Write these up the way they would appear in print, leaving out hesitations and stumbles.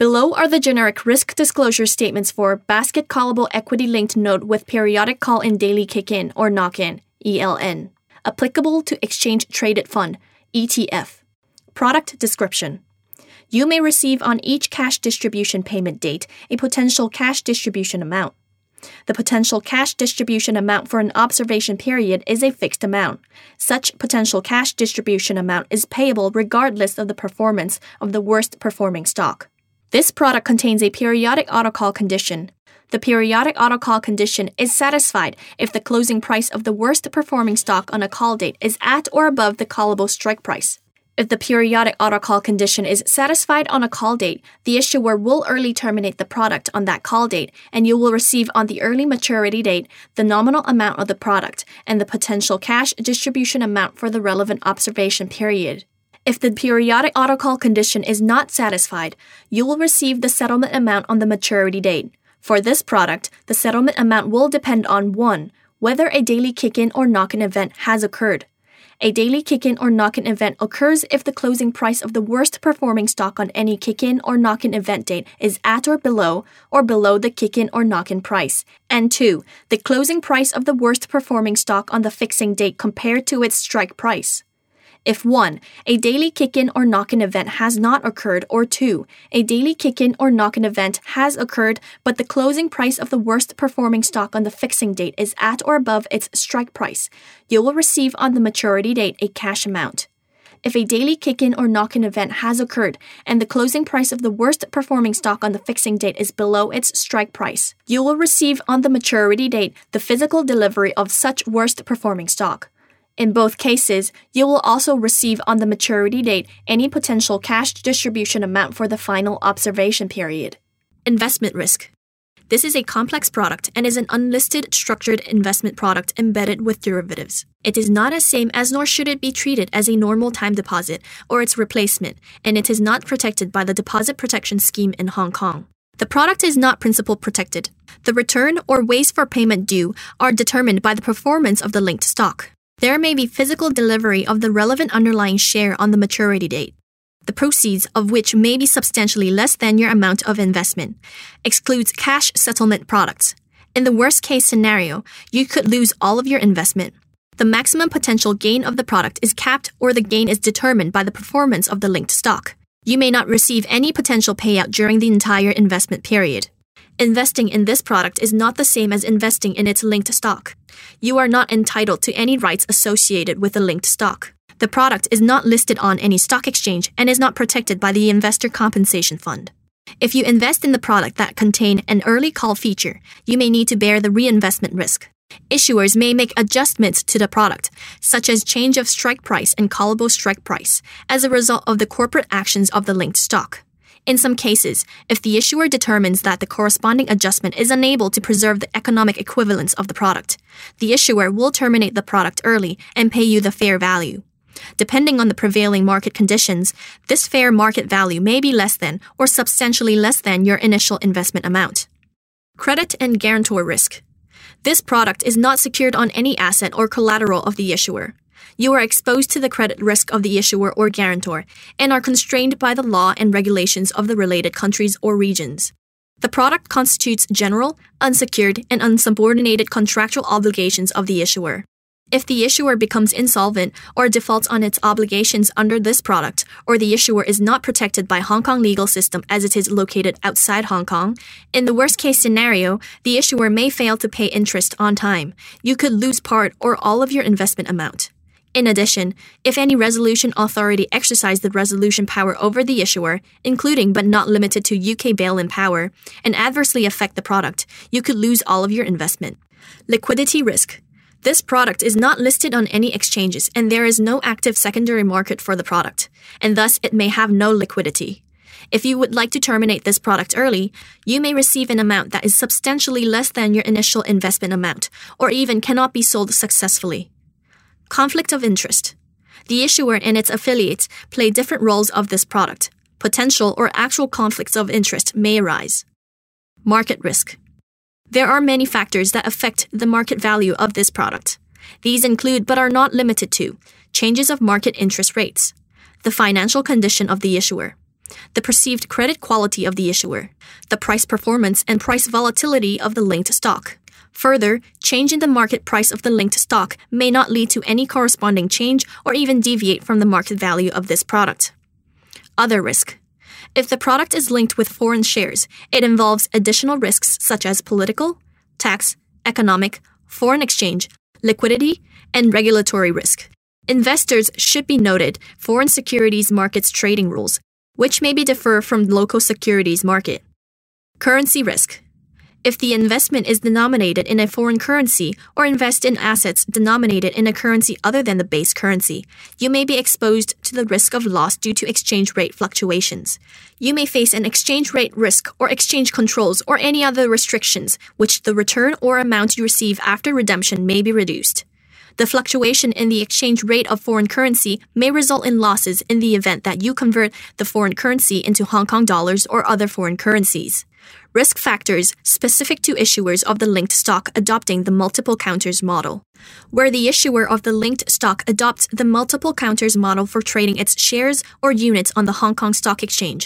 Below are the generic risk disclosure statements for basket callable equity-linked note with periodic call-in daily kick-in or knock-in, ELN, applicable to exchange-traded fund, ETF. Product description. You may receive on each cash distribution payment date a potential cash distribution amount. The potential cash distribution amount for an observation period is a fixed amount. Such potential cash distribution amount is payable regardless of the performance of the worst performing stock. This product contains a periodic autocall condition. The periodic autocall condition is satisfied if the closing price of the worst performing stock on a call date is at or above the callable strike price. If the periodic autocall condition is satisfied on a call date, the issuer will early terminate the product on that call date, and you will receive on the early maturity date the nominal amount of the product and the potential cash distribution amount for the relevant observation period. If the periodic autocall condition is not satisfied, you will receive the settlement amount on the maturity date. For this product, the settlement amount will depend on 1. Whether a daily kick-in or knock-in event has occurred. A daily kick-in or knock-in event occurs if the closing price of the worst performing stock on any kick-in or knock-in event date is at or below the kick-in or knock-in price. And 2. The closing price of the worst performing stock on the fixing date compared to its strike price. If 1. A daily kick-in or knock-in event has not occurred, or 2. A daily kick-in or knock-in event has occurred, but the closing price of the worst performing stock on the fixing date is at or above its strike price, you will receive on the maturity date a cash amount. If a daily kick-in or knock-in event has occurred and the closing price of the worst performing stock on the fixing date is below its strike price, you will receive on the maturity date the physical delivery of such worst performing stock. In both cases, you will also receive on the maturity date any potential cash distribution amount for the final observation period. Investment risk. This is a complex product and is an unlisted structured investment product embedded with derivatives. It is not as same as nor should it be treated as a normal time deposit or its replacement, and it is not protected by the Deposit Protection Scheme in Hong Kong. The product is not principal protected. The return or ways for payment due are determined by the performance of the linked stock. There may be physical delivery of the relevant underlying share on the maturity date, the proceeds of which may be substantially less than your amount of investment. Excludes cash settlement products. In the worst-case scenario, you could lose all of your investment. The maximum potential gain of the product is capped, or the gain is determined by the performance of the linked stock. You may not receive any potential payout during the entire investment period. Investing in this product is not the same as investing in its linked stock. You are not entitled to any rights associated with the linked stock. The product is not listed on any stock exchange and is not protected by the Investor Compensation Fund. If you invest in the product that contain an early call feature, you may need to bear the reinvestment risk. Issuers may make adjustments to the product, such as change of strike price and callable strike price, as a result of the corporate actions of the linked stock. In some cases, if the issuer determines that the corresponding adjustment is unable to preserve the economic equivalence of the product, the issuer will terminate the product early and pay you the fair value. Depending on the prevailing market conditions, this fair market value may be less than or substantially less than your initial investment amount. Credit and guarantor risk. This product is not secured on any asset or collateral of the issuer. You are exposed to the credit risk of the issuer or guarantor and are constrained by the law and regulations of the related countries or regions. The product constitutes general, unsecured, and unsubordinated contractual obligations of the issuer. If the issuer becomes insolvent or defaults on its obligations under this product, or the issuer is not protected by Hong Kong legal system as it is located outside Hong Kong, in the worst-case scenario, the issuer may fail to pay interest on time. You could lose part or all of your investment amount. In addition, if any resolution authority exercise the resolution power over the issuer, including but not limited to UK bail-in power, and adversely affect the product, you could lose all of your investment. Liquidity risk. This product is not listed on any exchanges and there is no active secondary market for the product, and thus it may have no liquidity. If you would like to terminate this product early, you may receive an amount that is substantially less than your initial investment amount, or even cannot be sold successfully. Conflict of interest. The issuer and its affiliates play different roles of this product. Potential or actual conflicts of interest may arise. Market risk. There are many factors that affect the market value of this product. These include but are not limited to changes of market interest rates, the financial condition of the issuer, the perceived credit quality of the issuer, the price performance and price volatility of the linked stock. Further, change in the market price of the linked stock may not lead to any corresponding change or even deviate from the market value of this product. Other risk. If the product is linked with foreign shares, it involves additional risks such as political, tax, economic, foreign exchange, liquidity, and regulatory risk. Investors should be noted foreign securities markets trading rules, which may be differ from local securities market. Currency risk. If the investment is denominated in a foreign currency or invest in assets denominated in a currency other than the base currency, you may be exposed to the risk of loss due to exchange rate fluctuations. You may face an exchange rate risk or exchange controls or any other restrictions, which the return or amount you receive after redemption may be reduced. The fluctuation in the exchange rate of foreign currency may result in losses in the event that you convert the foreign currency into Hong Kong dollars or other foreign currencies. Risk factors specific to issuers of the linked stock adopting the multiple counters model. Where the issuer of the linked stock adopts the multiple counters model for trading its shares or units on the Hong Kong Stock Exchange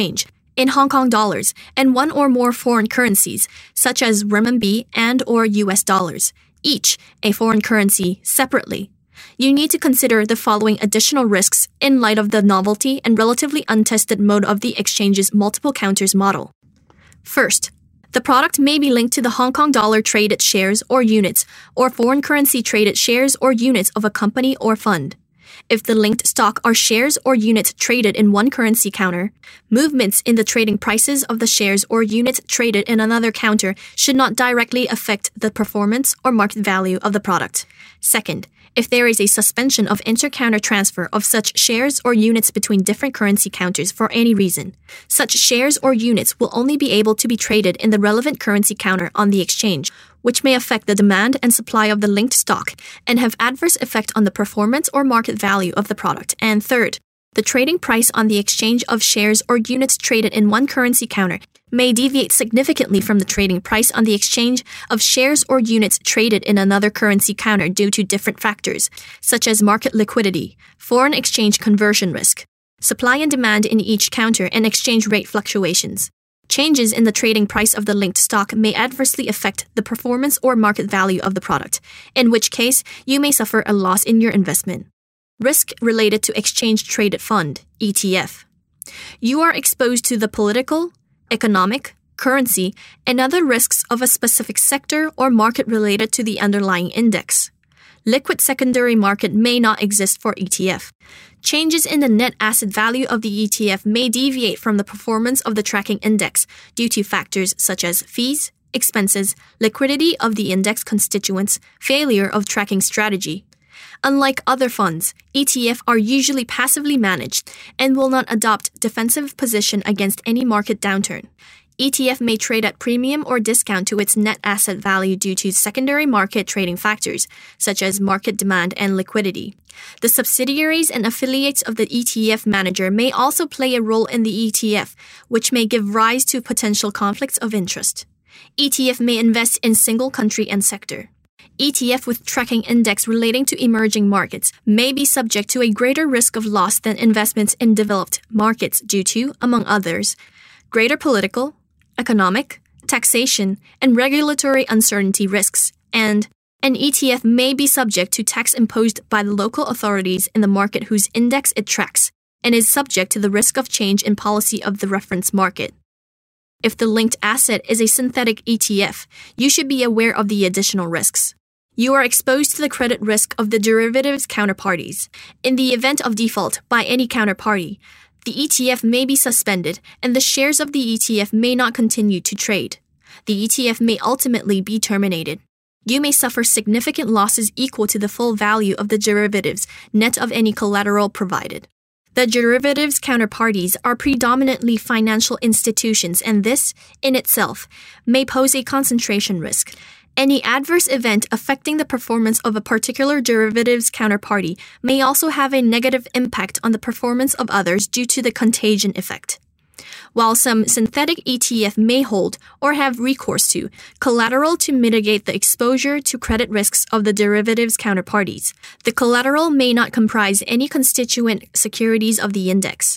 in Hong Kong dollars and one or more foreign currencies, such as renminbi and or US dollars, each a foreign currency separately. You need to consider the following additional risks in light of the novelty and relatively untested mode of the exchange's multiple counters model. First, the product may be linked to the Hong Kong dollar traded shares or units or foreign currency traded shares or units of a company or fund. If the linked stock are shares or units traded in one currency counter, movements in the trading prices of the shares or units traded in another counter should not directly affect the performance or market value of the product. Second, if there is a suspension of inter-counter transfer of such shares or units between different currency counters for any reason, such shares or units will only be able to be traded in the relevant currency counter on the exchange, which may affect the demand and supply of the linked stock and have adverse effect on the performance or market value of the product. And third, the trading price on the exchange of shares or units traded in one currency counter may deviate significantly from the trading price on the exchange of shares or units traded in another currency counter due to different factors, such as market liquidity, foreign exchange conversion risk, supply and demand in each counter, and exchange rate fluctuations. Changes in the trading price of the linked stock may adversely affect the performance or market value of the product, in which case you may suffer a loss in your investment. Risk related to exchange-traded fund, ETF. You are exposed to the political, economic, currency, and other risks of a specific sector or market related to the underlying index. Liquid secondary market may not exist for ETF. Changes in the net asset value of the ETF may deviate from the performance of the tracking index due to factors such as fees, expenses, liquidity of the index constituents, failure of tracking strategy. Unlike other funds, ETF are usually passively managed and will not adopt defensive position against any market downturn. ETF may trade at premium or discount to its net asset value due to secondary market trading factors, such as market demand and liquidity. The subsidiaries and affiliates of the ETF manager may also play a role in the ETF, which may give rise to potential conflicts of interest. ETF may invest in single country and sector. ETF with tracking index relating to emerging markets may be subject to a greater risk of loss than investments in developed markets due to, among others, greater political, economic, taxation, and regulatory uncertainty risks, and an ETF may be subject to tax imposed by the local authorities in the market whose index it tracks, and is subject to the risk of change in policy of the reference market. If the linked asset is a synthetic ETF, you should be aware of the additional risks. You are exposed to the credit risk of the derivatives counterparties. In the event of default by any counterparty, the ETF may be suspended and the shares of the ETF may not continue to trade. The ETF may ultimately be terminated. You may suffer significant losses equal to the full value of the derivatives, net of any collateral provided. The derivatives counterparties are predominantly financial institutions, and this, in itself, may pose a concentration risk. Any adverse event affecting the performance of a particular derivatives counterparty may also have a negative impact on the performance of others due to the contagion effect. While some synthetic ETF may hold or have recourse to collateral to mitigate the exposure to credit risks of the derivatives counterparties, the collateral may not comprise any constituent securities of the index.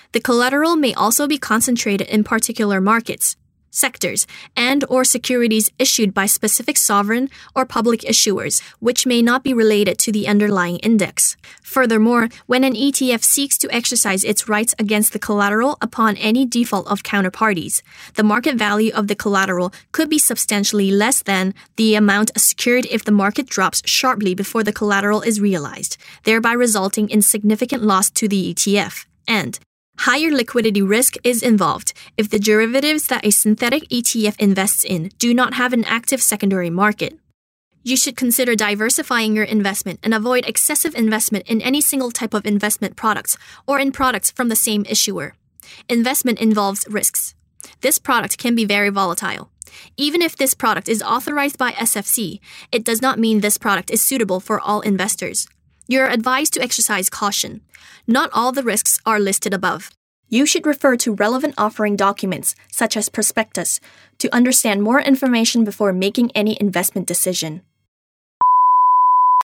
The collateral may also be concentrated in particular markets, sectors, and/or securities issued by specific sovereign or public issuers, which may not be related to the underlying index. Furthermore, when an ETF seeks to exercise its rights against the collateral upon any default of counterparties, the market value of the collateral could be substantially less than the amount secured if the market drops sharply before the collateral is realized, thereby resulting in significant loss to the ETF. And higher liquidity risk is involved if the derivatives that a synthetic ETF invests in do not have an active secondary market. You should consider diversifying your investment and avoid excessive investment in any single type of investment products or in products from the same issuer. Investment involves risks. This product can be very volatile. Even if this product is authorized by SFC, it does not mean this product is suitable for all investors. You are advised to exercise caution. Not all the risks are listed above. You should refer to relevant offering documents, such as prospectus, to understand more information before making any investment decision.